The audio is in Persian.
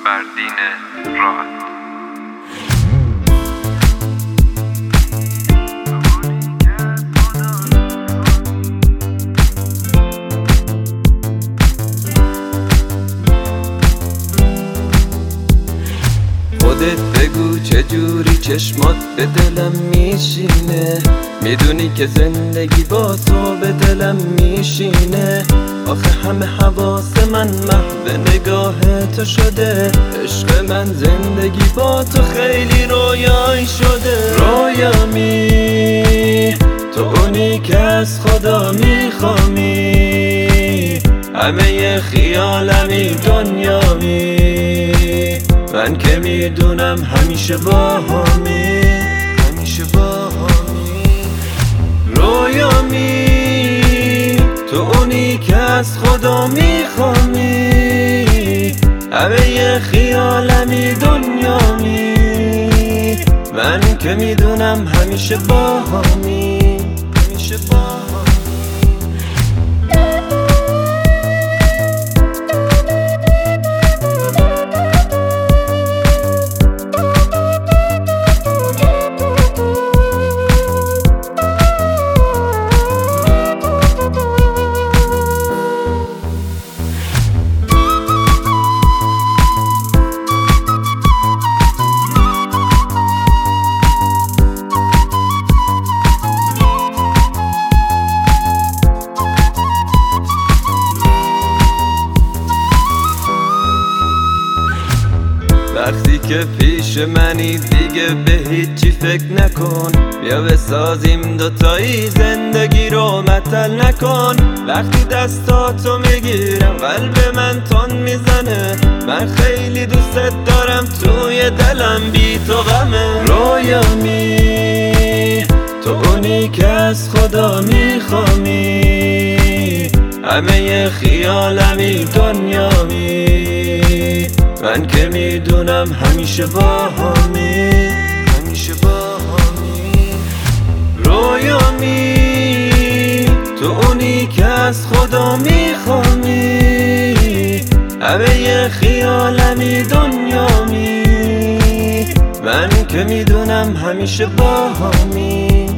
فردین راحت. خودت بگو چجوری چشمات به دلم میشینه، میدونی که زندگی با تو به دلم میشینه. آخه همه حواس من محو نگاه تو شده، عشق من زندگی با تو خیلی رویایی شده. رویامی تو اونی که از خدا میخوامی، همه خیالمی دنیامی، من که میدونم همیشه با همی، همیشه با همی. رویامی تو اونی که از خدا میخوامی، همه خیالمی دنیامی، من که میدونم همیشه با همی، همیشه با همی. وقتی که پیش منی دیگه به هیچی فکر نکن، بیا بسازیم دوتایی زندگی رو مطل نکن. وقتی دستاتو میگیرم قلب من تون میزنه، من خیلی دوست دارم توی دلم بی تو غمه. رویامی تو اونی که از خدا میخوامی، همه خیالمی دنیامی، من که میدونم همیشه با همی، همیشه با همی. رویامی تو اونی که از خدا میخوامی، همه خیالمی دنیامی، من که میدونم همیشه با همی.